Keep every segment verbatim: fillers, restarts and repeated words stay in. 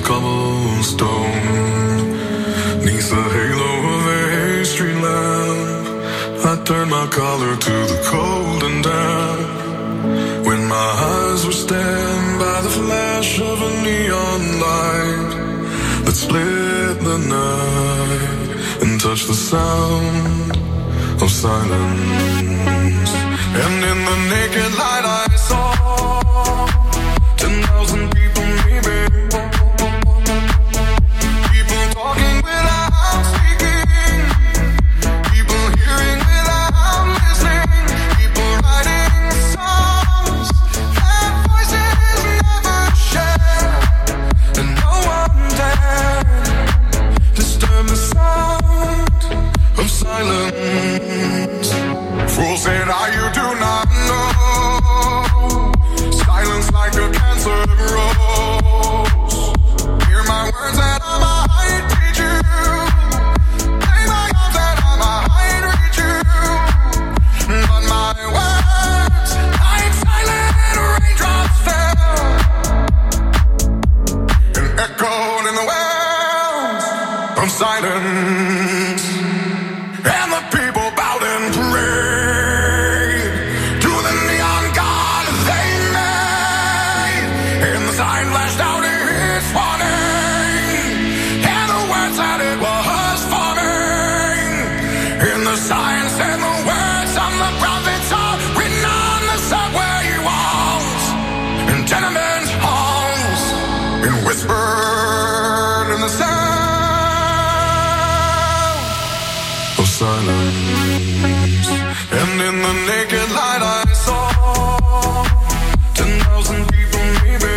cobblestone. Neath the halo of a street lamp, I turned my collar to the cold and damp. When my eyes were stabbed by the flash of a neon light that split the night and touched the sound of silence. And in the naked light I saw ten thousand people maybe, people talking without speaking, people hearing without listening, people writing songs that voices never share, and no one dared disturb the sound of silence. Fool said, "Ah, you do not know. Silence like a cancer grows. Hear my words that I might teach you. Play my arms that I might reach you. But my words, like silent raindrops fell and echoed in the wells of silence. And the people bowed and prayed to the neon god they made. And the sign flashed out its warning, and the words that it was forming. And the sign said the words of the prophets are written on the subway walls and tenement halls, and whispered in the sound of silence. And in the naked light I saw ten thousand people maybe,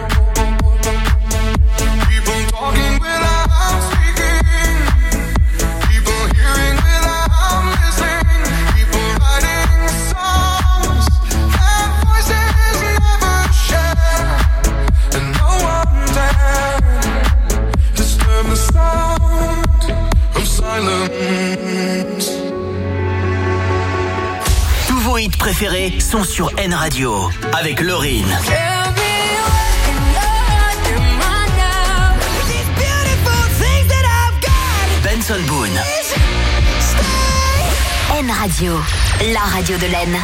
people talking without speaking, people hearing without listening, people writing songs that voices never share, and no one dared disturb the sound of silence. Tous vos hits préférés sont sur N Radio avec Lauryn. Benson Boone. N Radio, la radio de l'Aisne.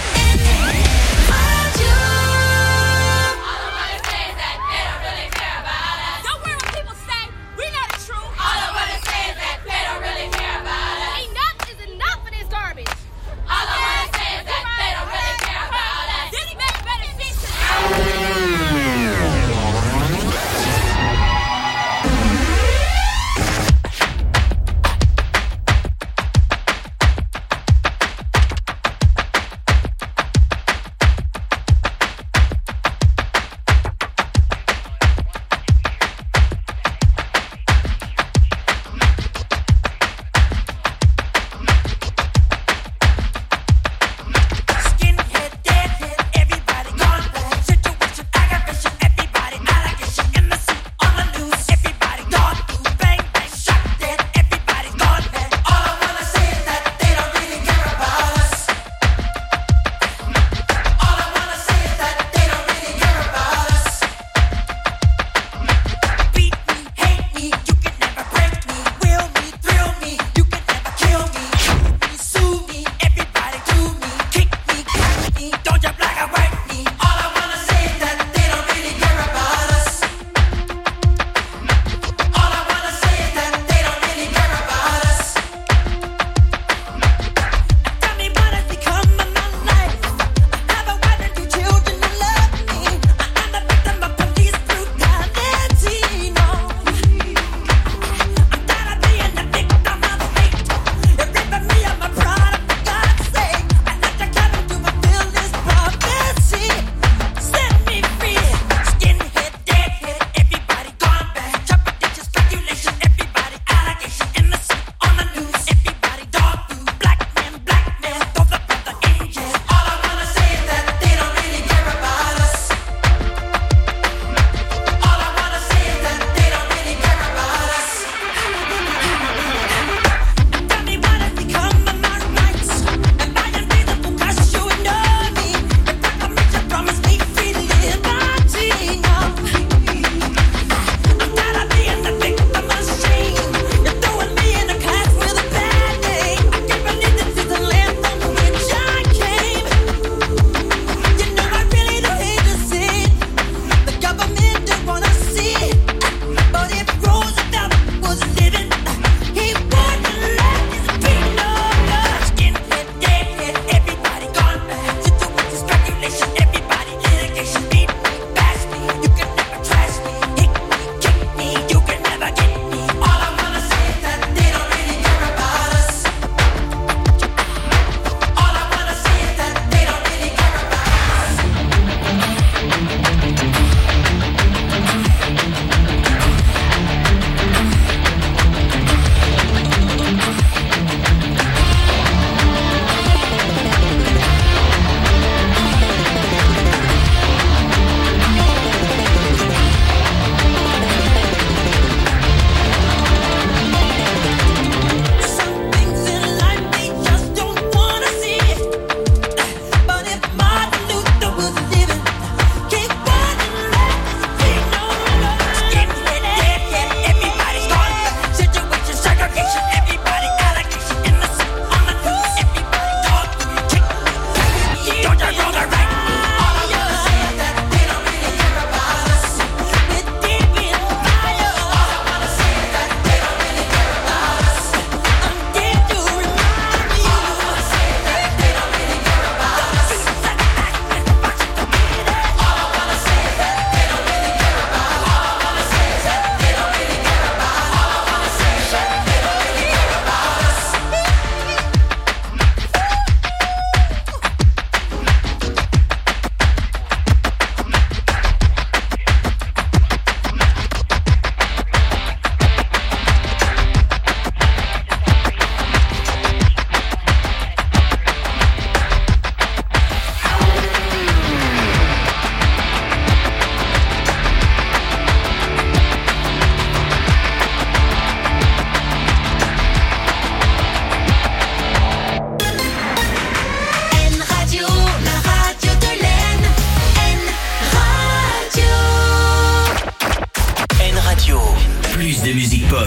plus de musique pop.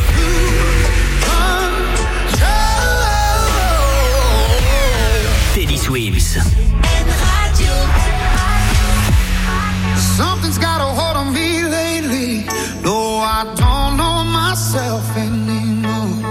Teddy Swims. Something's got a hold on me lately. No, I don't know myself anymore.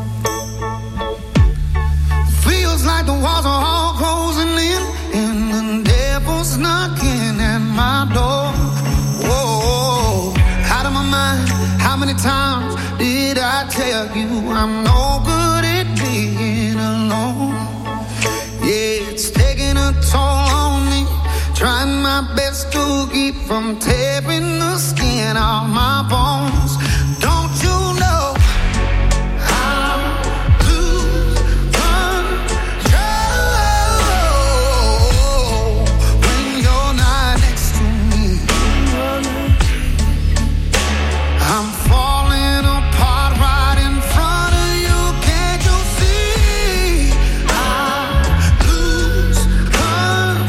Feels like the walls are all closing in, and the devil's knocking at my door. Whoa, out of my mind. How many times did I tell you I'm no good at being alone? Yeah, it's taking a toll on me. Trying my best to keep from tearing the skin off my bones. Don't you know I lose control when you're not next to me? I'm falling apart right in front of you. Can't you see? I lose control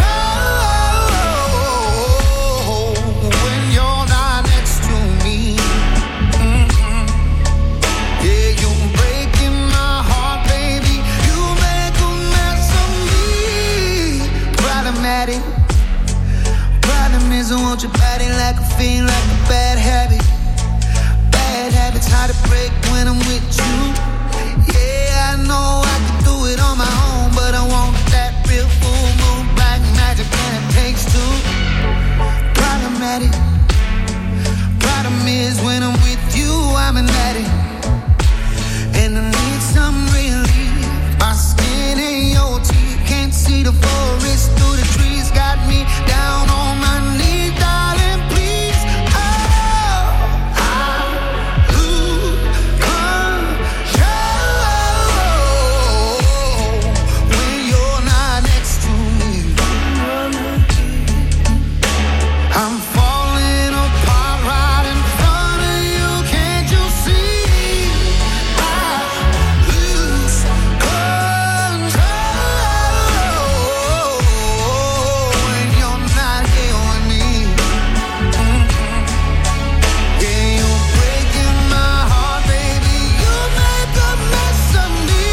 when you're not next to me. Mm-hmm. Yeah, you're breaking my heart, baby. You make a mess of me. Problematic. Problem is I want your body like a fiend, like a bad habit. Bad habits hard to break when I'm with you. Yeah, I know I can do it on my own, but I want that real full moon black magic, and it takes two. Problematic. Problem is when I'm with you, I'm an addict, and I need some relief. My skin and your teeth can't see the forest through the trees. Got me down on my knees, darling, please. Oh, I lose control when you're not next to me. I'm falling apart right in front of you. Can't you see? I lose control when you're not here with me. Mm-hmm. Yeah, you're breaking my heart, baby. You make a mess of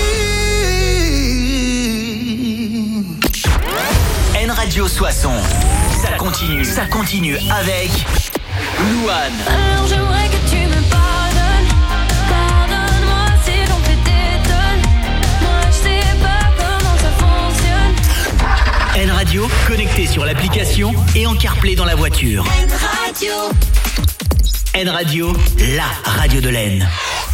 me. N Radio Soissons. Ça continue, ça continue avec Louane. Alors j'aimerais que tu me pardonnes. Pardonne-moi si l'on fait t'étonne. Moi je sais pas comment ça fonctionne. N Radio, connecté sur l'application et en CarPlay dans la voiture. N Radio. N Radio, la radio de l'Aisne.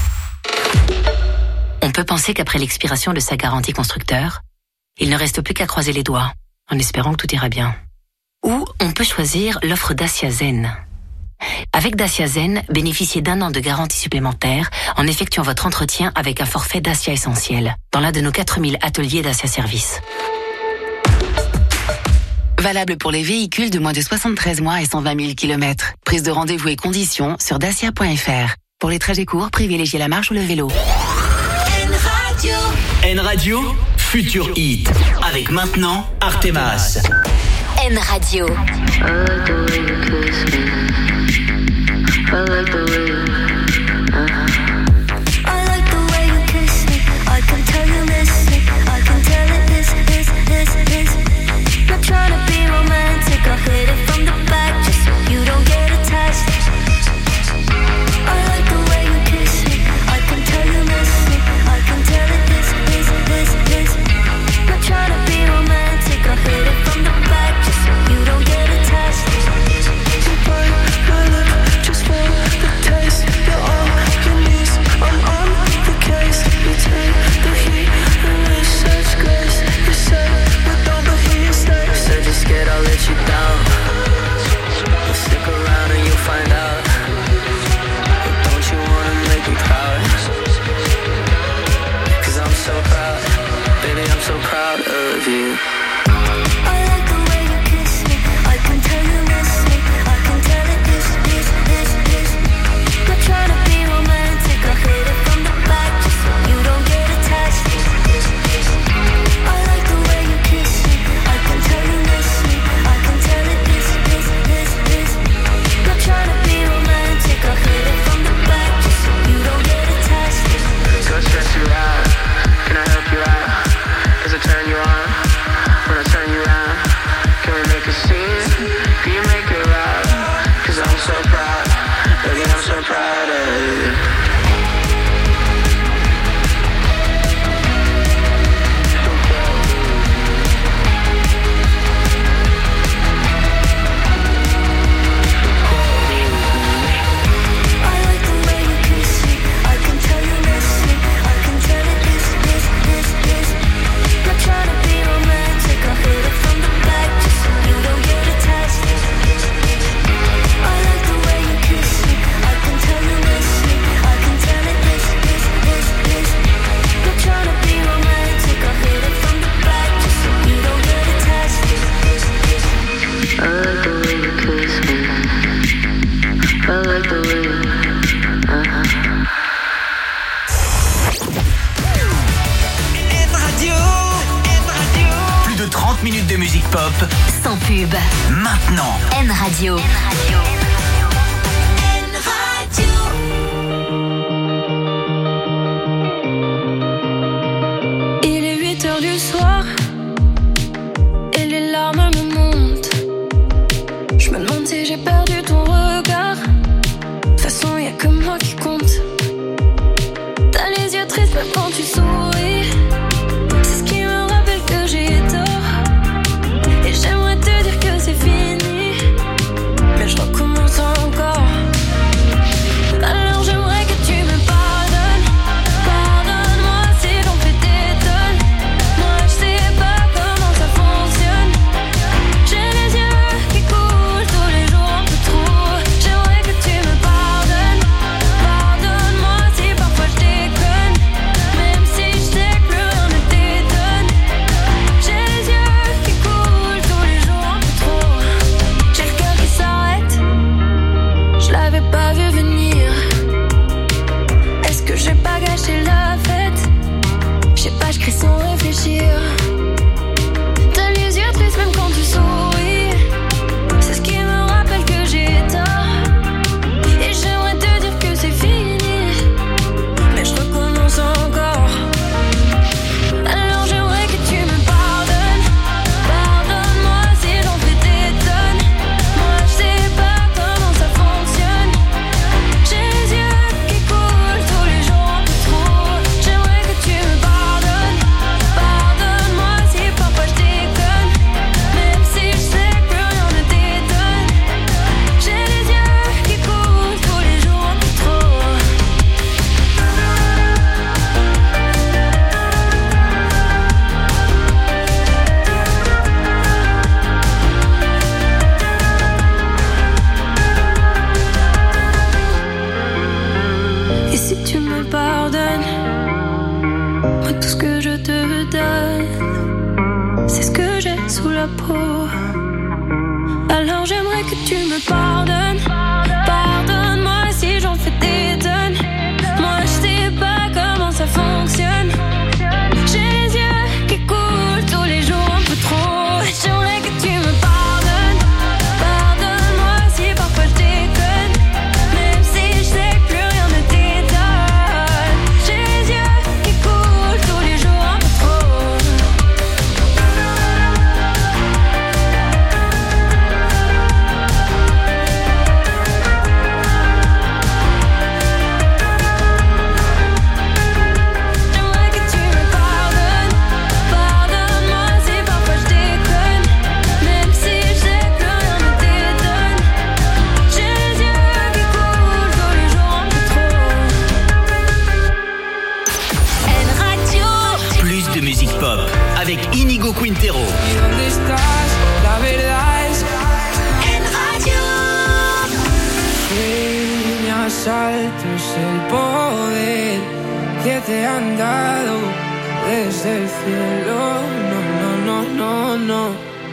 On peut penser qu'après l'expiration de sa garantie constructeur, il ne reste plus qu'à croiser les doigts, en espérant que tout ira bien. Ou on peut choisir l'offre Dacia Zen. Avec Dacia Zen, bénéficiez d'un an de garantie supplémentaire en effectuant votre entretien avec un forfait Dacia Essentiel dans l'un de nos quatre mille ateliers Dacia Service. Valable pour les véhicules de moins de soixante-treize mois et cent vingt mille kilomètres. Prise de rendez-vous et conditions sur dacia point f r. Pour les trajets courts, privilégiez la marche ou le vélo. N Radio. N Radio, Futur Hit. Avec maintenant Artemas. N Radio. I like the way you kiss me. I like the way you, uh-huh. I like the way you kiss me. I can tell you miss me. I can tell it is, is, is, is. Not trying to be romantic. I hit it from the back just so you don't get attached. I like the way you kiss me. I can tell you miss me. I can tell it is, is, is, is. Not trying to be romantic. I hit it from the back just so you don't get attached. You bite my lip just for the taste. You're all you need. I'm on the case. You take the heat and with such grace. You said we don't, but here you stay. You said you're scared I'll let you down. Well, stick around and you'll find out. But don't you wanna make me proud? Cause I'm so proud. Baby, I'm so proud of you. I like the way you kiss me. I can tell you miss me. I can tell it is, is, is, is. Not trying to be romantic. I hit it from the back just so you don't get attached. I like the way you kiss me. I can tell you miss me. I can tell it is, is, is, is. Not trying to be romantic. I hit it from the back Pop. Sans pub. Maintenant. N Radio. N Radio. Il est huit heures du soir et les larmes me montent. Je me demande si j'ai perdu ton regard. De toute façon, y'a que moi qui compte. T'as les yeux tristes même quand tu souris. C'est ce qui me rappelle que j'ai tort. Et j'aimerais te dire que c'est fini, mais je recommence encore. Alors j'aimerais que tu me pardonnes. Pardonne-moi si j'en fais des tonnes. Moi je sais pas comment ça fonctionne. J'ai les yeux qui coulent tous les jours un peu trop. J'aimerais que tu me pardonnes. Pardonne-moi si parfois je déconne, même si je sais que plus rien ne t'étonne. J'ai les yeux qui coulent tous les jours un peu trop. J'ai le cœur qui s'arrête, je l'avais pas vu venir. Est-ce que j'ai pas gâché la fête? Je sais pas, je crie sans réfléchir. T'as les yeux tristes même quand tu souris. C'est ce qui me rappelle que j'ai tort. Et j'aimerais te dire que c'est fini, mais je recommence encore. Alors j'aimerais que tu me pardonnes. Pardonne-moi si j'en fais des tonnes. Moi je sais pas comment ça fonctionne. J'ai les yeux qui coulent tous les jours un peu trop. J'aimerais que tu me pardonnes. Pardonne-moi si parfois je déconne, même si je sais que plus rien ne t'étonne. J'ai les yeux qui coulent tous les jours un peu trop. Et si tu me pardonnes, moi tout ce que je te donne, c'est ce que j'ai sous la peau. Alors j'aimerais que tu me pardonnes. Pardonne-moi si j'en fais des tonnes. Moi je sais pas comment ça fonctionne. J'ai les yeux qui coulent tous les jours un peu trop. J'aimerais que tu me pardonnes. Pardonne-moi si parfois je déconne, même si je sais que plus rien ne t'étonne. J'ai les yeux qui coulent tous les jours un peu trop. J'aimerais que tu me pardonnes. Pardonne-moi si parfois je déconne, même si je sais que plus rien ne t'étonne. J'ai les yeux qui coulent tous les jours un peu trop. N Radio. Plus de musique pop avec Inigo Quintero. ¿Y dónde estás? La verdad es N Radio. que me asaltos el poder que te han dado desde el cielo. No, no, no, no, no.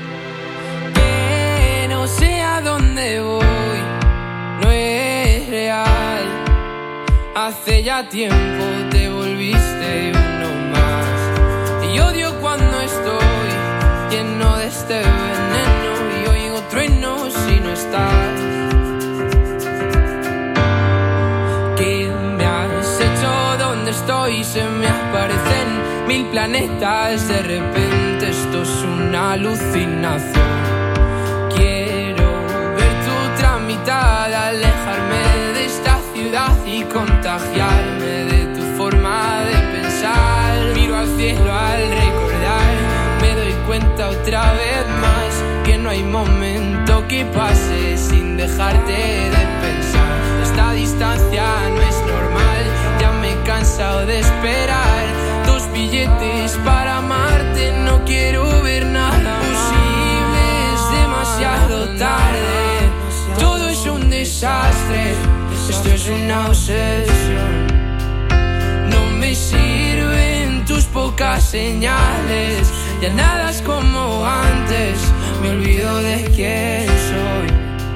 Que no sé a dónde voy, no es real. Hace ya tiempo te volviste uno más. Y odio cuando estoy lleno de este veneno y oigo truenos si no estás. ¿Qué me has hecho? ¿Dónde estoy? Se me aparecen mil planetas. De repente esto es una alucinación. Quiero ver tu tramitada, alejarme de esta ciudad y contagiarme de tu forma de pensar. Miro al cielo al recordar, me doy cuenta otra vez más que no hay momento que pase sin dejarte de pensar. Esta distancia no es normal, ya me he cansado de esperar. Dos billetes para amarte, no quiero ver nada posible, es demasiado tarde. Todo es un desastre, esto es una obsesión. No me sirven tus pocas señales, ya nada es como antes, me olvido de quién soy.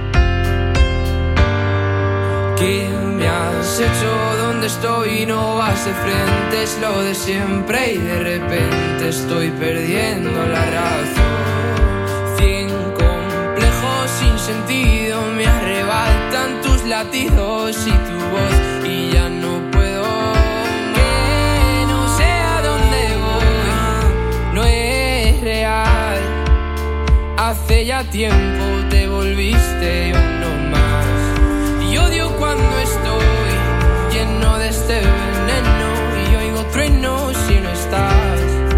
¿Qué me has hecho? ¿Dónde estoy? No vas de frente, es lo de siempre y de repente estoy perdiendo la razón. sentido, me arrebatan tus latidos y tu voz, y ya no puedo, que no sé a dónde voy, no es real. Hace ya tiempo te volviste uno más, y odio cuando estoy lleno de este veneno y oigo truenos si no estás.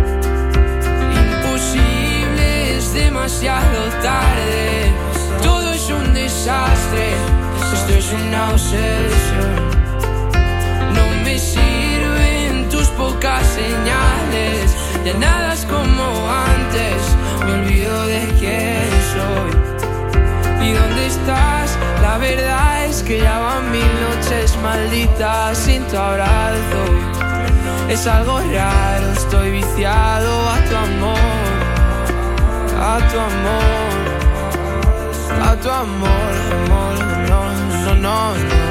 Imposible, es demasiado tarde, todo es un desastre, esto es una obsesión. No me sirven tus pocas señales, ya nada es como antes, me olvido de quién soy. ¿Y dónde estás? La verdad es que ya van mil noches malditas sin tu abrazo. Es algo raro, estoy viciado a tu amor, a tu amor, a tu amor, amor, no, no, no, no.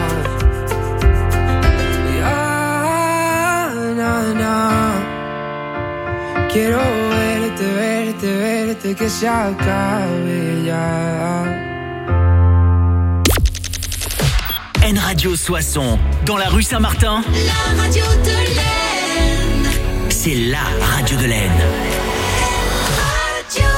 Ya, na, na. Quiero verte, verte, verte, que se acabe ya. N Radio Soissons, dans la rue Saint-Martin. La radio de l'Aisne. C'est la radio de l'Aisne. Radio.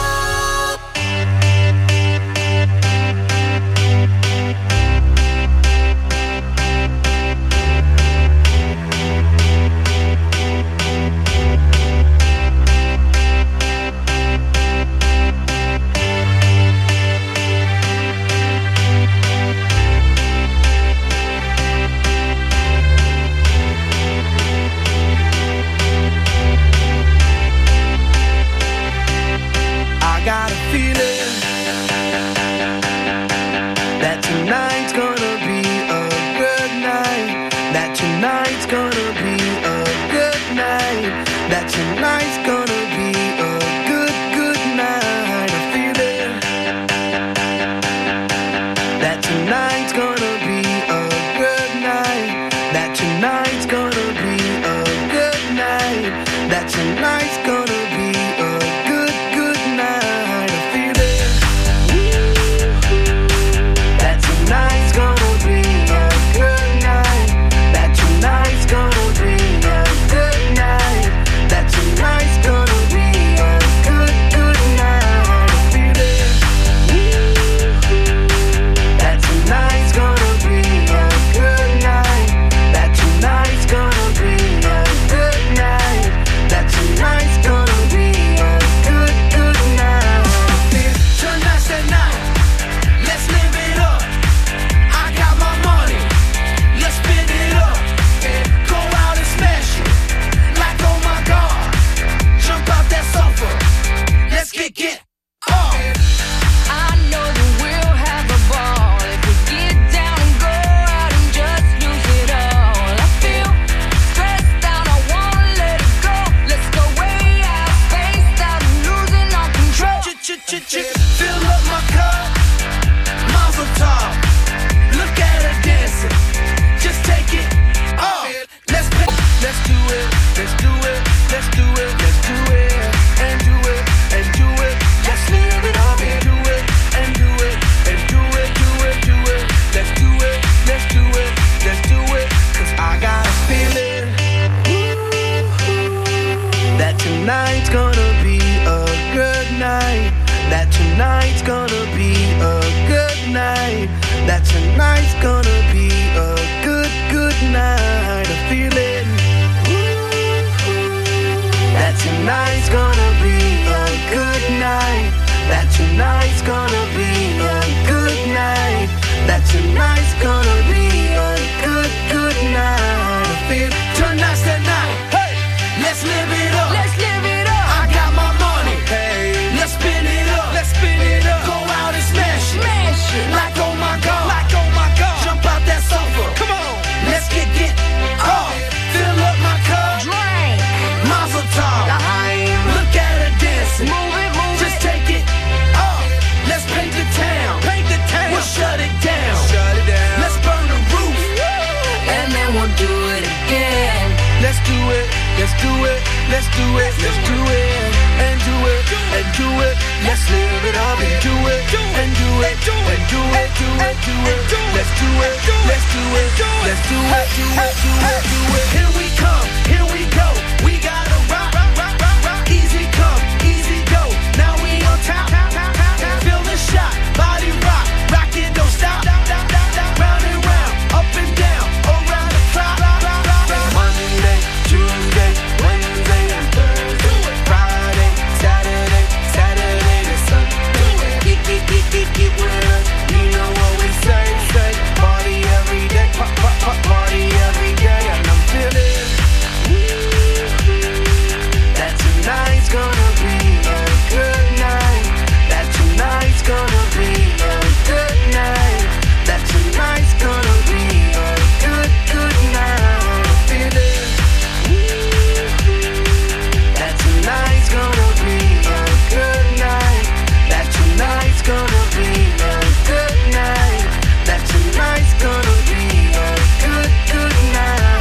Got a feeling that tonight's gonna be a good night, that tonight's gonna be a good night, that tonight's gonna be a good, good night. A feeling that tonight's gonna be a good night, that tonight's gonna be a good night, that tonight's gonna be a good, good night. Tonight's gonna be a good night. That tonight's gonna be a good night. That tonight's gonna be a good, good night. I feel it. That tonight's gonna be a good night. That tonight's gonna be a good night. That tonight's gonna be a good, good night. I feel tonight's the night. Let's live it up. I got my money, let's spin it up, yeah. Go out and smash it, like oh my God. Jump out that sofa, let's kick it off. I know that we'll have a ball if we get down and go out and just lose it all. I feel stressed out, I wanna let it go. Let's go way out, spaced out and losing all control. Fill up my cup, Mazel tov. Look at her dancing, just take it off. Let's play, let's do it, let's do it, let's do it, let's do it, and do it, and do it. Let's live it up and do it, and do it, and do it, do it, do it. Let's do it, let's do it, let's do it. Cause I got a feeling that tonight's gonna be a good night. That tonight's gonna be a good night. That tonight's gonna be a good, good night. I feel it. That tonight's gonna be a good night. That tonight's gonna be a good night. That tonight's gonna be a good, good night. I feel tonight's the night. Hey, let's live it up. Let's live it up. I got my money. Hey, let's spin it up. Let's spin it up. Go out and smash it. Smash it. Like oh my God. Like oh my God. Jump out that sofa. Come on. Let's get it off. Fill up my cup. Drink. Mazel tov. Look at her dancing. Move it, move Just it. take it off. Let's paint the town. Paint the town. We'll shut it down. Shut it down. Let's burn the roof. And then we'll do it again. Let's do it. let's do it, let's do it, let's do it, and do it, and do it. Let's live it up and do it, and do it, and do it, do it, do it. Let's do it, let's do it, let's do it, do it, do it, do it. Here we come, here we go. We gotta rock, rock, rock, rock, rock. Easy come, easy go. Now we on top, feel the shot, body rock, rock it, don't stop. Round and round, up and down, around the clock. Monday, Tuesday, Wednesday, and Thursday, Friday, Saturday, Saturday to Sunday. Get, get, get, get, get with us. You know what we say, say. Party every day, pop, pop, pop, party every day, and I'm feeling that tonight's gonna be a good night. That tonight's gonna be a good night. That tonight's gonna be a good, good night. I'm feeling that tonight's gonna be a good night. That tonight's gonna be a good night. That tonight's gonna be a good, good night.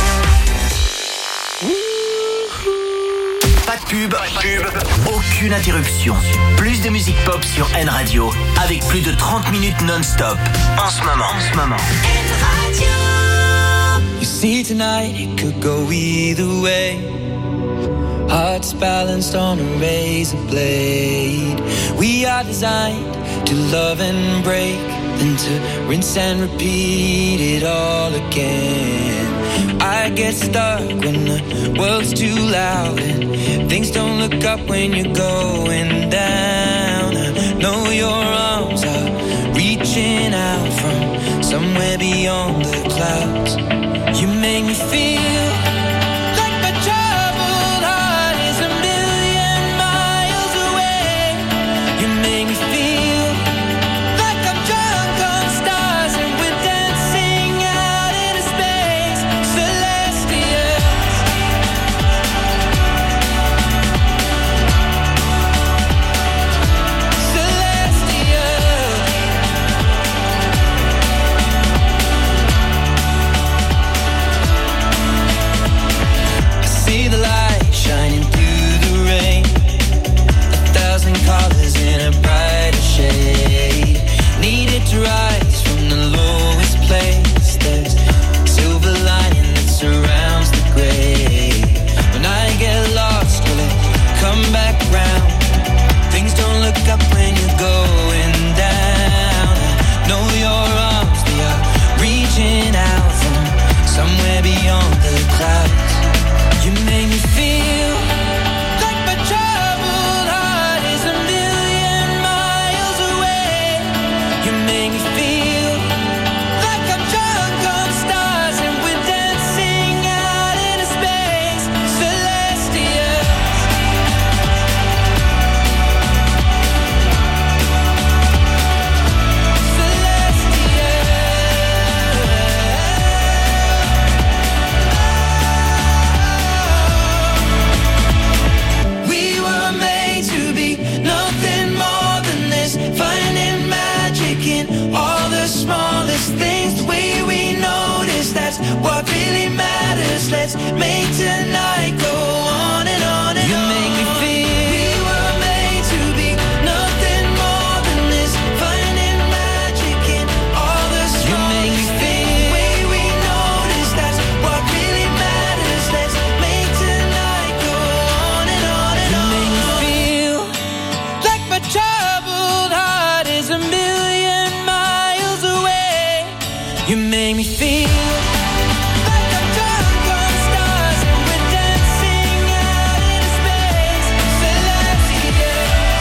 Pas de pub, pas de pub, aucune interruption. Plus de musique pop sur N Radio avec plus de trente minutes non-stop. En ce moment, en ce moment. You see tonight it could go either way. Hearts balanced on a razor blade. We are designed to love and break, then to rinse and repeat it all again. I get stuck when the world's too loud and things don't look up when you're going down. I know your arms are reaching out from somewhere beyond the clouds. You make me feel like my troubled heart is a million miles away. You make me feel like I'm drunk on stars and we're dancing out into space. Celestial, celestial. I see the light shining through the rain. A thousand colors in a brighter shade. Needed to rise from the lowest place. There's silver lining that surrounds the gray. When I get lost, will it come back round? Things don't look up when you're going down. I know your arms, they are reaching out from somewhere beyond the clouds. You make me feel like my troubled heart is a million miles away. You make me feel like I'm drunk on stars and we're dancing out into space. Celestial, we were made to be nothing more than this. Finding magic in all the smallest things. The way we notice, that's what really matters. Let's make tonight go on and on and on. You make me feel we were made to be nothing more than this. Finding magic in all the smallest you make me feel the way we notice, that's what really matters. Let's make tonight go on and on and on. You make me feel like my troubled heart is a million miles away. You make me feel like I'm drunk on stars and we're dancing out into space. Celestial,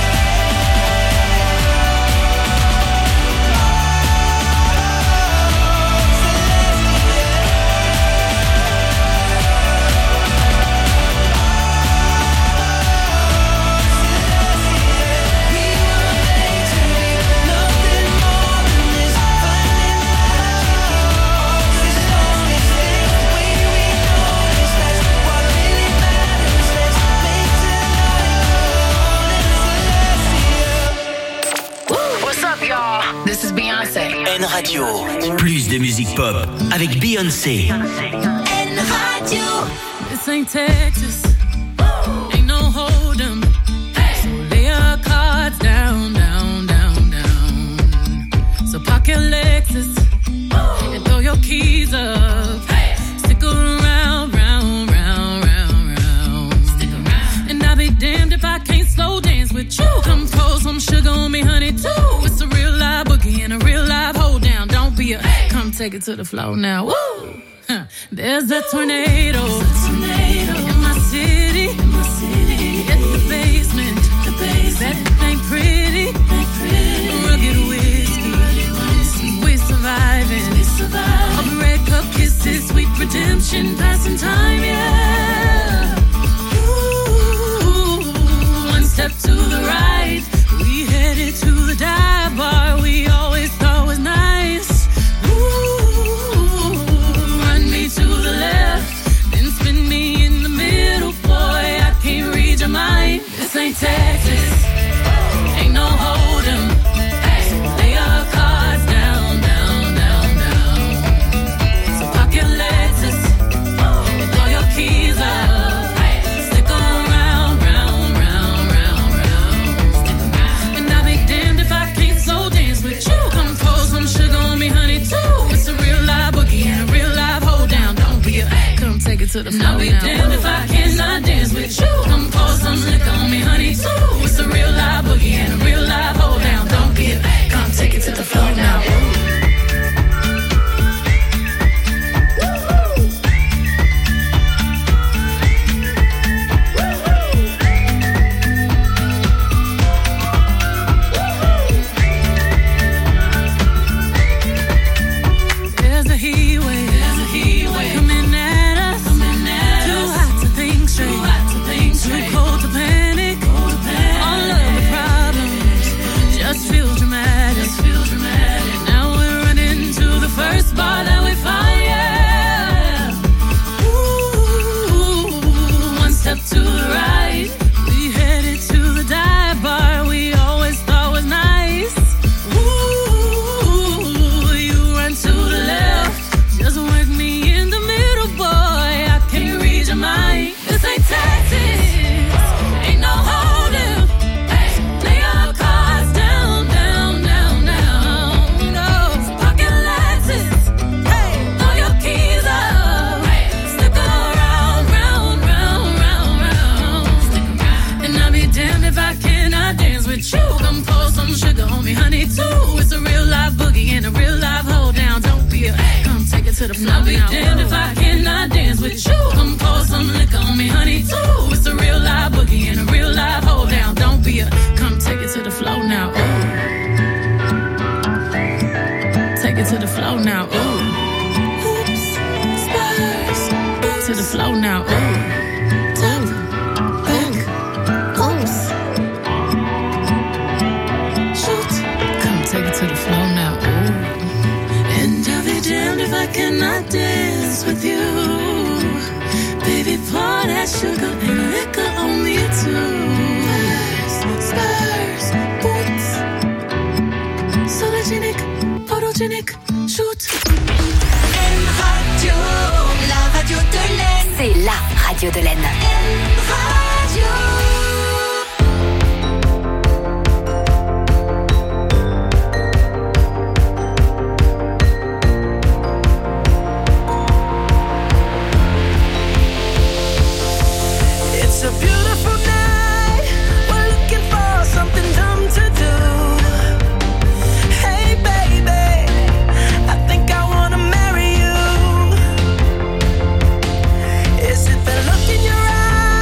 we were made to be nothing more than this. Finding magic in all the smallest things. The way we notice, that's what really matters. Let's make tonight go on and celestial. What's up, y'all? This is Beyonce. N Radio, plus de musique pop avec Beyoncé. N Radio. This ain't Texas. Ain't no hold 'em. So lay your cards down, down, down, down. So park your Lexus and throw your keys up. Stick around, round, round, round, round. Stick around. And I'll be damned if I can't slow dance with you. Come pour some sugar on me, honey, too. It's a real live boogie and a real live hold down. Don't be a come take it to the floor now. Woo! Huh. There's a tornado, a tornado in my city, in my city. At the basement, the basement. That ain't pretty, ain't pretty. Rugged whiskey, rugged whiskey. We're surviving, we're surviving. All the red cup kisses, sweet redemption, passing time, yeah. Ooh, one step to the right, we headed to the dive bar we always thought was nice. To the left, then spin me in the middle, boy, I can't read your mind. This ain't Texas, ain't no hold 'em. So lay your cards down, down, down, down. So park your Lexus and throw your keys up. Stick around, round, round, round, round. And I'll be damned if I can't slow dance with you. Come pour some sugar on me, honey, too. It's a real live boogie and a real live hold down. Don't be a come take it to the floor. I'll be damned if I cannot dance with you. Come pour some liquor on me, honey, too. It's a real live boogie and a real live hold down. Don't be a come take it to the floor now. I'll be damned if I cannot dance with you. Come pour some liquor on me, honey, too. It's a real live boogie and a real live hold down. Don't be a come take it to the floor now. Ooh. Take it to the floor now. Ooh. Oops, spurs. To the floor now. Ooh. Top, back, oops. Shoot. Come take it to the floor now. Ooh. And I'll be damned if I cannot dance with you. Baby, pour that sugar and liquor on me too. Spurs, boots. Sologenic, photogenic, shoot. Radio, la radio de l'Aisne. C'est la radio de l'Aisne. Radio. It's a beautiful night. We're looking for something dumb to do. Hey baby, I think I wanna marry you. Is it the look in your eyes?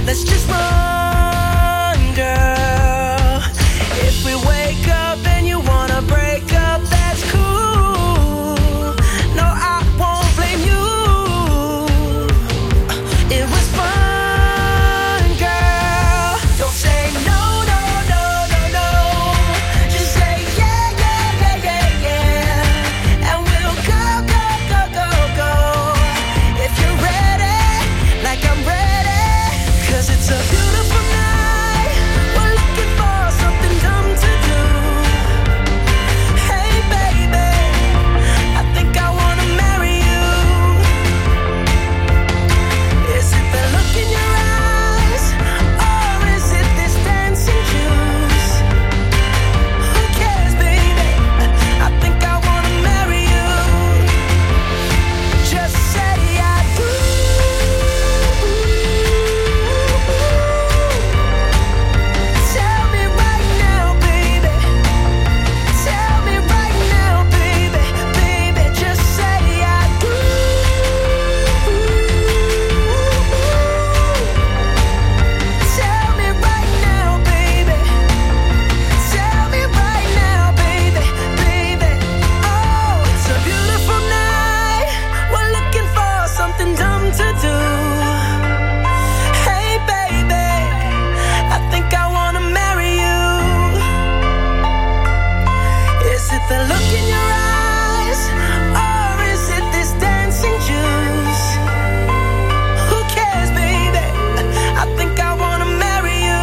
let's just run, girl. If we wake up and you wanna break up, that's cool. No, I won't blame you. It was fun, girl. Don't say no, no, no, no, no. Just say yeah, yeah, yeah, yeah, yeah. And we'll go, go, go, go, go. If you're ready, like I'm ready. 'Cause it's a beautiful night. We're looking for something dumb to do. Hey, baby, I think I wanna marry you. Is it the look in your eyes, or is it this dancing juice? Who cares, baby? I think I wanna marry you. Just say I do. Tell me right now, baby. Tell me right now, baby. Baby, just say I do. Tell me right now, baby. Tell me right now, baby. Baby, oh, it's a beautiful night. We're looking for something dumb to do. Hey, baby, I think I wanna marry you. Is it the look in your eyes, or is it this dancing juice? Who cares, baby? I think I wanna marry you.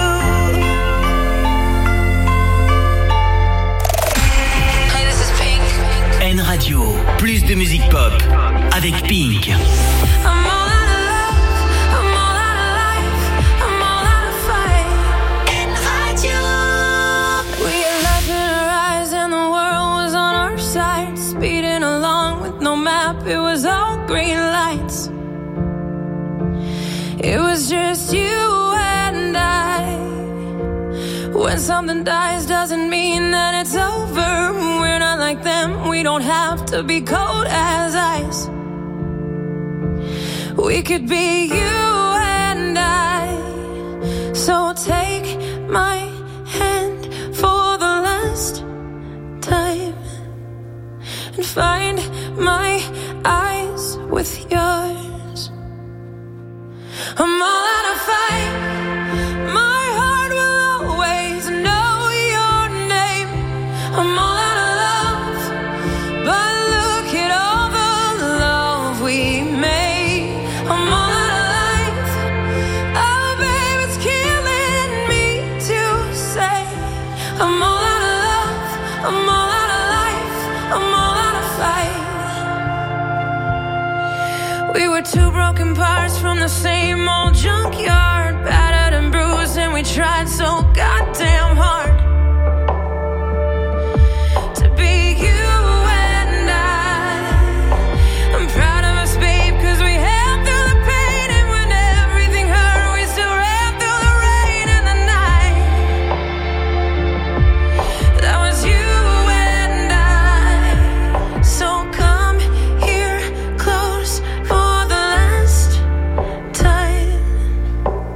Hey, this is Pink. N Radio, plus de musique pop avec Pink. I'm all out of love, I'm all out of life, I'm all out of fight. En Radio. We had love in our eyes and the world was on our side. Speeding along with no map, it was all green lights. It was just you and I. When something dies doesn't mean that it's over. We're not like them, we don't have to be cold as ice. We could be you and I. So take my hand for the last time and find my eyes with yours. I'm all out of fight. My heart will always know your name. I'm all out of love, but look at all the love we made. I'm all out of life. Oh, babe, it's killing me to say. I'm all out of love. I'm all out of life. I'm all out of fight. We were two broken parts from the same old junkyard, battered and bruised, and we tried so goddamn hard to be you and I. I'm proud of us, babe, 'cause we held through the pain, and when everything hurt, we still ran through the rain and the night. That was you and I. So come here close for the last time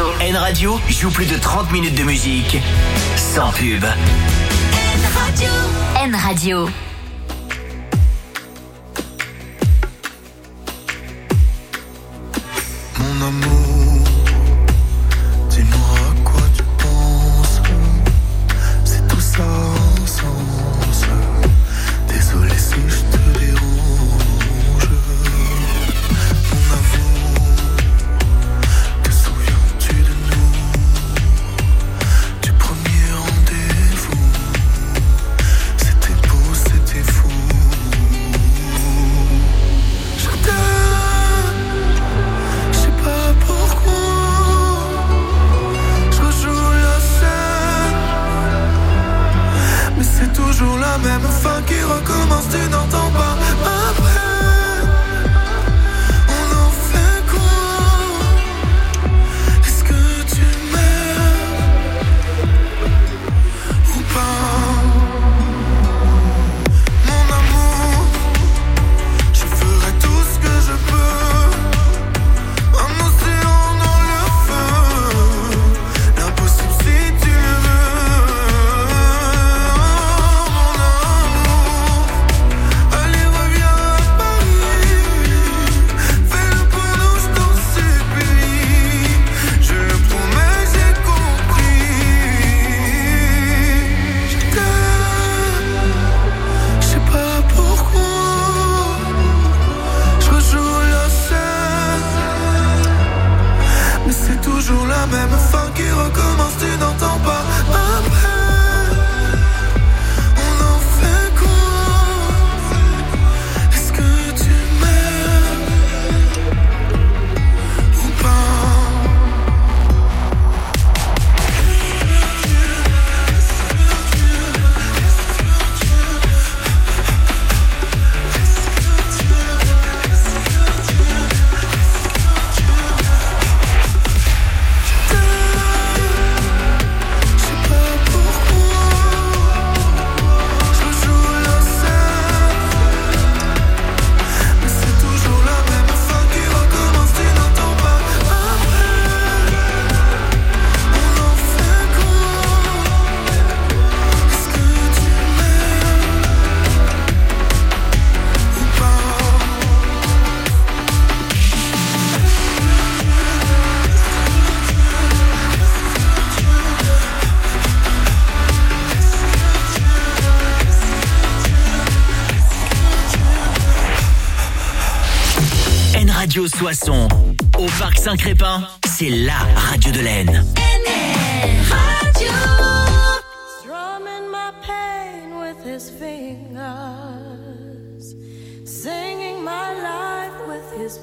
Radio. N Radio joue plus de trente minutes de musique sans pub. N Radio. N Radio. Mon amour, dis-moi à quoi tu penses. C'est tout ça sans sens. Désolé si je te dérange. Mon amour, te souviens-tu de nous? Du premier rendez-vous. C'était beau, c'était fou. Je t'aime, je sais pas pourquoi. Je rejoue la scène, mais c'est toujours la même fin qui recommence. Tu n'entends pas ma peine. On en fait quoi? Est-ce que tu m'aimes ou pas? Mon amour, je ferai tout ce que je peux. Un océan dans le feu, l'impossible si tu le veux. Mon amour, allez reviens à Paris. Fais-le pour nous, je t'en supplie. Je le promets, j'ai compris. Je t'aime, je sais pas pourquoi. Je rejoue la scène, mais c'est toujours la même fin qui recommence. Tu n'entends pas ma peine. On en fait quoi? Est-ce que tu m'aimes ou pas? Je sais pas pourquoi. Je rejoue la scène, mais c'est toujours la même fin qui recommence. Tu n'entends pas ma peine. On en fait quoi? Est-ce que tu m'aimes ou pas? N Radio Soissons, au Parc Saint-Crépin, c'est la radio de l'Aisne. Strumming my pain with his fingers, singing my life with his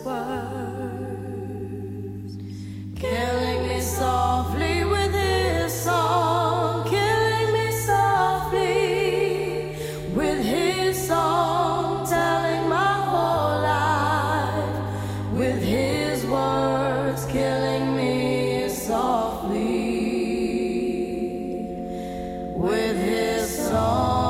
words, killing me softly with his song, killing me softly with his song, telling my whole life with his words, killing me softly with his song.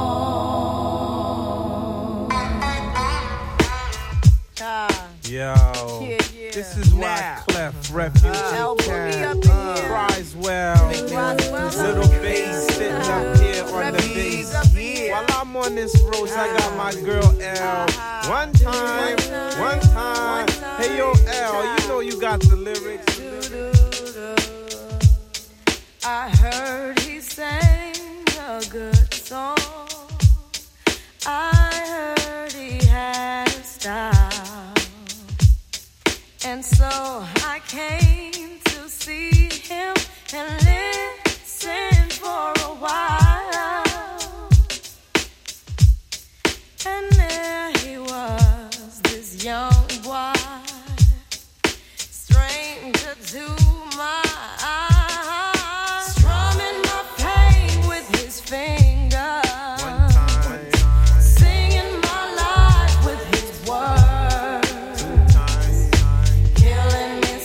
Yo, Yeah, yeah. this is why Now. Clef, Refuge, Uh, and put me Cat, up in here. Criswell, Big Roswell, Little up Bass sitting Uh, up here on the Refuge bass. up in here. While I'm on this road, I got my girl L. One time, one time. Hey yo, L, you know you got the lyrics. I heard he sang a good song. I heard he had a style. And so I came to see him and listen for a while. And there he was, this young boy, stranger to my eyes, strumming my pain with his fingers, singing my life with his words, killing me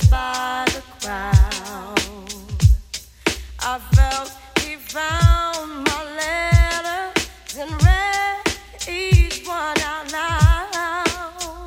by the crowd. I felt he found my letters and read each one out loud.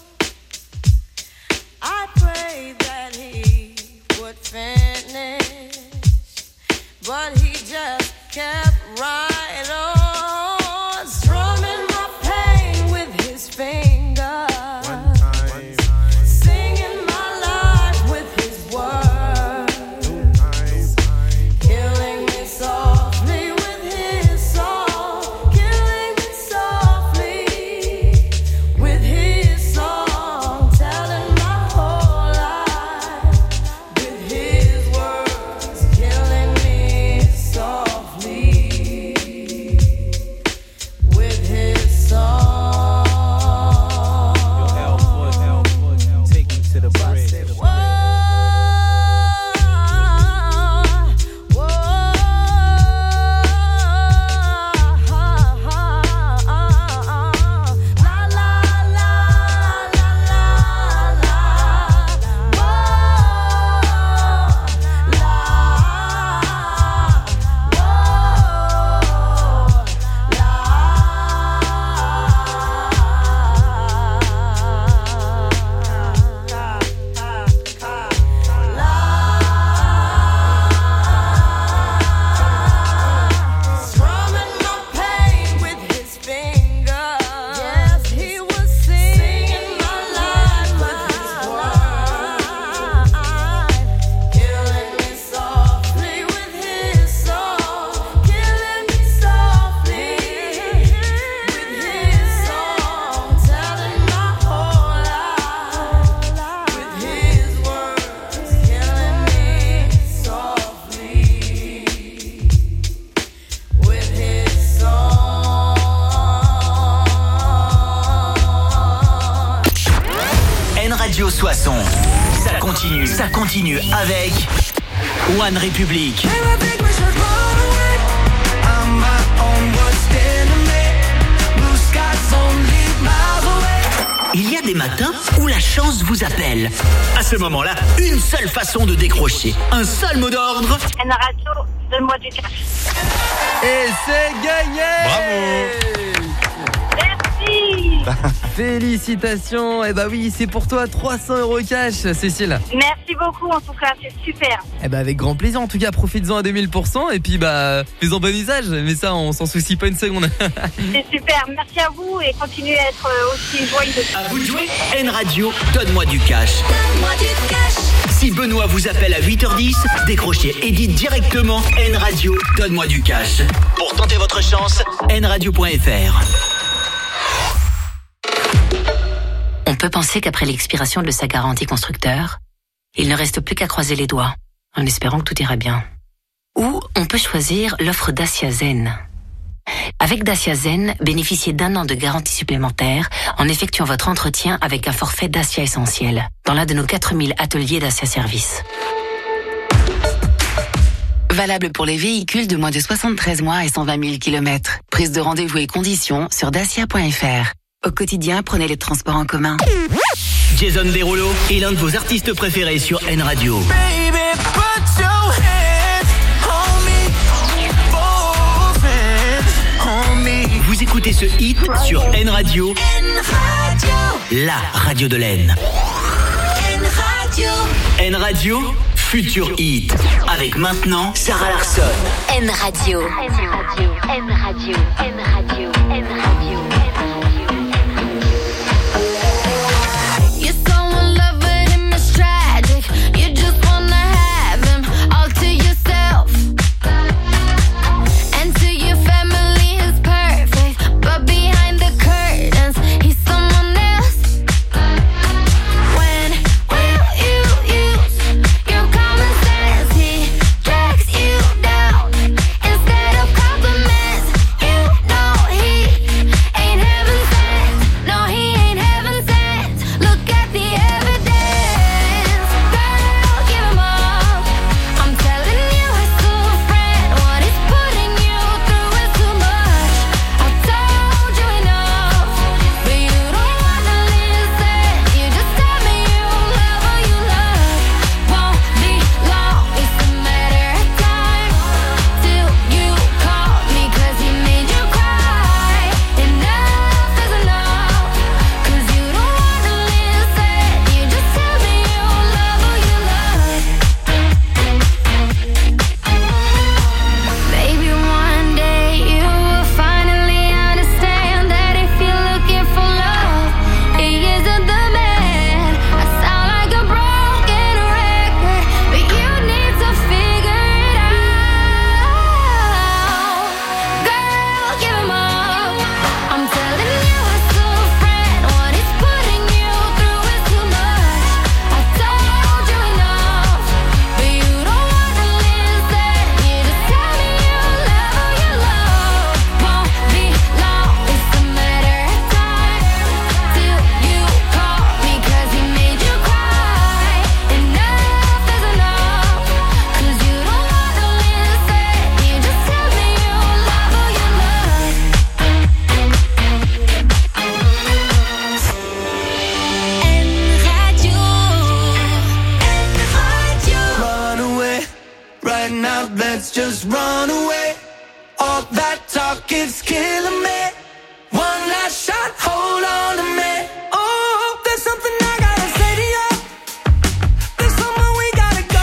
I prayed that he would finish, but he just kept right on, strumming my pain with his fingers. One time. Singing my life with his words. Two times. Killing me softly with his song. Killing me softly with his song. Telling my whole life with his words. Killing me softly with his song. Take me to the bridge. Strumming my pain with his fingers. Yes, he was singing my life with his words. Killing me softly with his song. Killing me softly with his song. Telling my whole life with his words. Killing me softly with his song. N Radio Soissons. Ça continue, ça continue avec One Republic. Il y a des matins où la chance vous appelle. À ce moment-là, une seule façon de décrocher, un seul mot d'ordre. N Radio, donne-moi du cash. Et c'est gagné. Bravo. Merci. Félicitations. Et bah oui, c'est pour toi trois cents euros cash, Cécile. Merci beaucoup, en tout cas, c'est super. Eh bah avec grand plaisir, en tout cas profites-en à deux mille pour cent et puis bah fais-en bon usage, mais ça on s'en soucie pas une seconde. C'est super, merci à vous et continuez à être aussi joyeux. À vous de jouer. N Radio, donne-moi du cash. Donne-moi du cash. Si Benoît vous appelle à huit heures dix, décrochez et dites directement N Radio, donne-moi du cash. Pour tenter votre chance, n radio point f r. On peut penser qu'après l'expiration de sa garantie constructeur, il ne reste plus qu'à croiser les doigts, en espérant que tout ira bien. Ou on peut choisir l'offre Dacia Zen. Avec Dacia Zen, bénéficiez d'un an de garantie supplémentaire en effectuant votre entretien avec un forfait Dacia Essentiel dans l'un de nos quatre mille ateliers Dacia Service. Valable pour les véhicules de moins de soixante-treize mois et cent vingt mille kilomètres. Prise de rendez-vous et conditions sur dacia point f r. Au quotidien, prenez les transports en commun. Jason Derulo est l'un de vos artistes préférés sur N Radio. Baby, put your hands on me, both hands on me. Vous écoutez ce hit sur N Radio, N Radio. la radio de l'Aisne. N Radio. N Radio, futur hit. Avec maintenant Sarah Larsson. N Radio. N Radio. N Radio. N Radio. N Radio. You're so in love with him, it's tragic. You just wanna have him all to yourself. And to your family, he's perfect. But behind the curtains, he's someone else. When will you use your common sense? He drags you down instead of compliments. You know he ain't let's just run away. All that talk is killing me. One last shot, hold on to me. Oh, there's something I gotta say to you. There's somewhere we gotta go.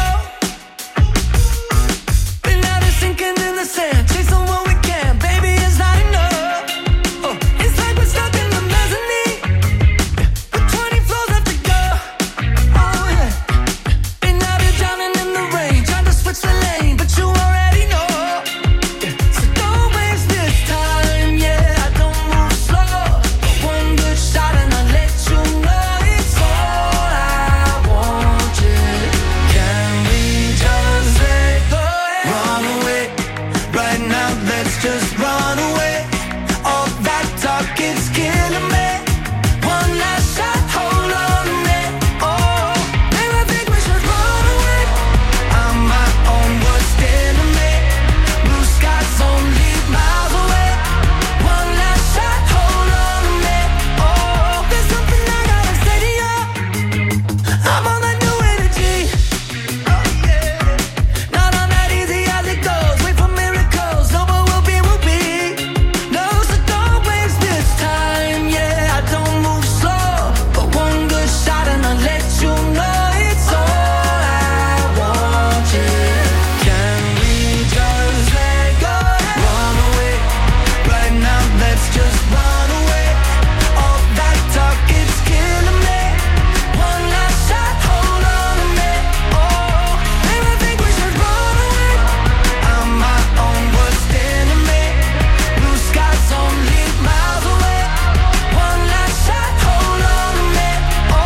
Been out of sinking in the sand, chasing what we can, baby, it's not enough. Oh, it's like we're stuck in the mezzanine, with twenty floors left to go. Oh yeah, been out here drowning in the rain, trying to switch the lane, but you already know. So don't waste this time, yeah, I don't move slow. One good shot and I'll let you know it's all I want, yeah. Can we just let go and run away? Right now, let's just run away. All that talk is killing me. One last shot, hold on to me. Oh, maybe I think we should run away. I'm my own worst enemy. Blue skies only miles away. One last shot, hold on to me. Oh, there's something I gotta say to you. I'm on that new energy. Oh yeah, not on that easy as it goes. Wait for miracles, no, but we'll be, we'll be. No, so don't waste this time. Yeah, I don't move slow, but one good shot and I'll let you know it's all I want. Yeah, can we just let go and run away? Right now, let's just run away. All that talk is killing me. One last shot, hold on to me. Oh, maybe I think we should run away. I'm my own worst enemy. Blue skies only miles away. One last shot, hold on to me. Oh,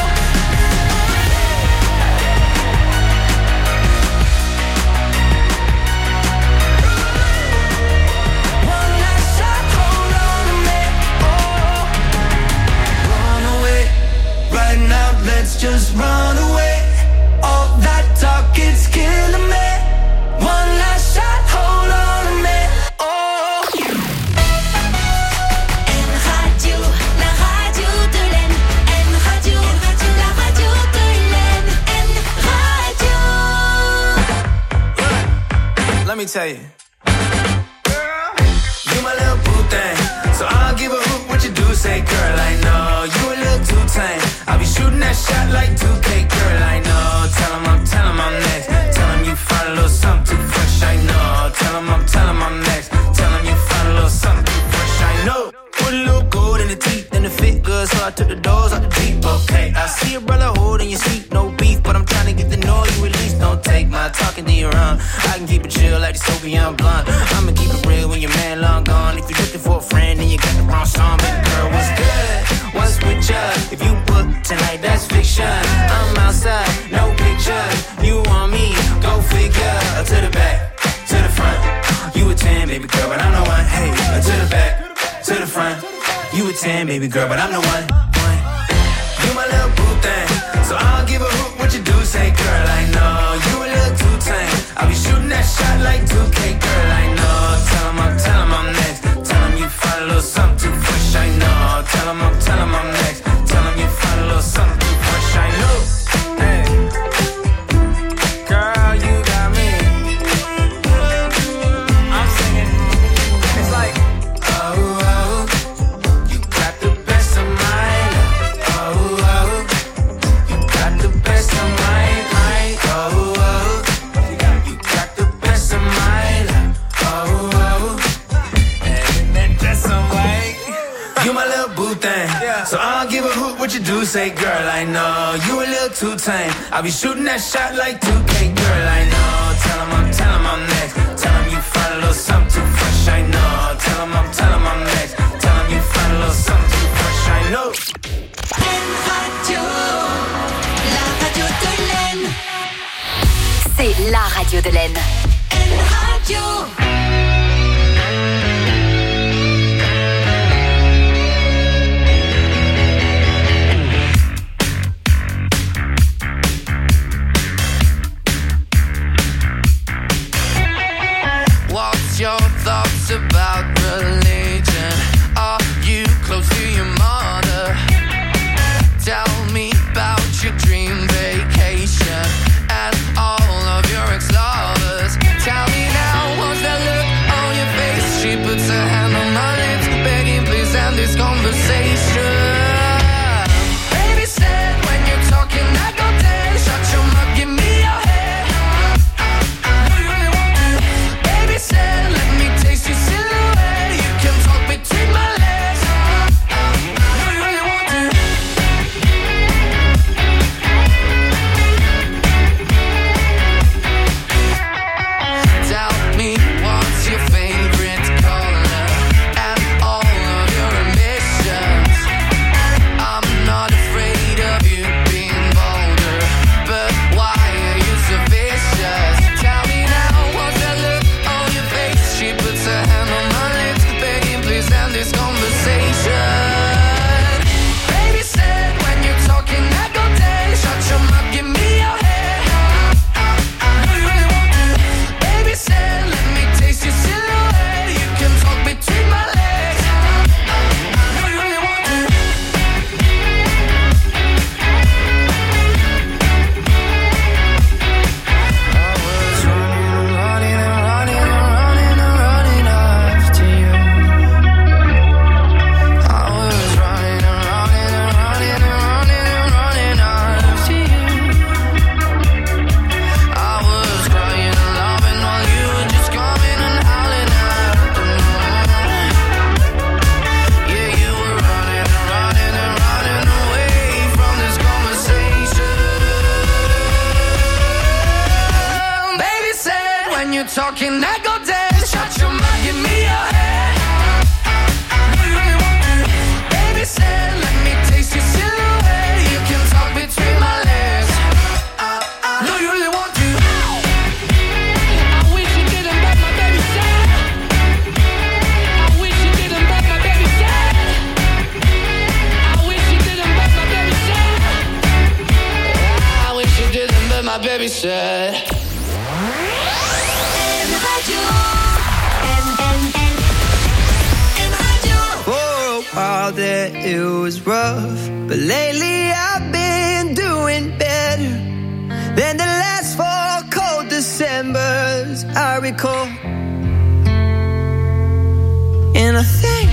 one last shot, hold on to me. Oh, run away. Right now, let's just run away. All that talk is killing me. One last shot, hold on to me. Oh. N Radio, la radio de l'Aisne. N Radio, la radio de l'Aisne. N Radio. Let me tell you. You my little boo thing, so I'll give a hoot what you do say, girl, I know. You a little too tame, I'll be shooting that shot like two K, girl, I know. Tell him I'm, tell him I'm next. Tell him you find a little something too fresh, I know. Tell him I'm, tell him I'm next. Tell him you find a little something too fresh, I know. Put a little gold in the teeth and it fit good, so I took the doors out the deep, okay. I see a brother holding your seat, no beef, but I'm trying to get the know you at least. Don't take my talking to your own. I can keep it chill like the Soviet blunt. I'ma keep it real when your man long gone. If you're looking for a friend, then you got the wrong song. Baby girl, what's good? What's with ya? If you book tonight, that's fiction. I'm outside, no pictures. You want me? Go figure. To the back, to the front. You a ten, baby girl, but I'm the one. Hey, to the back, to the front. You a ten, baby girl, but I'm the one. one. You my little boo thing, so I'll give a hoot what you do say, girl, I know. You a little too tame, I'll be shooting that shot like two K, girl, I know. Tell him I'm, tell him I'm next. Tell him you find a little something too fresh, I know. Tell him I'm, tell him I'm next. Tell him you find a little something too fresh, I know. Hey, girl, you got me. I'm singing, it's like, oh, oh, you got the best of my love. Oh, oh, you got the best of my mind. Oh, oh, you got the best of my love. Oh, oh, and then just some white. You my little boo thing, so I don't give a hoot what you do say, girl, I know. You a little too tame, I'll be shooting that shot like two K, girl, I know. Tell him I'm, tell him I'm next. Tell him you find a little something too fresh, I know. Tell him I'm, tell him I'm next. Tell him you find a little something too fresh, I know. N Radio, la radio de l'Aisne. C'est la radio de l'Aisne. N Radio. What's your thoughts about religion? Are you close to your mother? Tell me about your dream vacation and all of your ex-lovers. Tell me you're talking, I go dance. Shut your mouth, give me your hand. Do you really want to? Baby said, let me taste your silhouette. You can talk between my legs. Do you really want to? I wish you didn't, but my baby said. I wish you didn't, but my baby said. I wish you didn't, but my baby said. I wish you didn't, but my baby said. For a while there it was rough, but lately I've been doing better than the last four cold Decembers I recall. And I think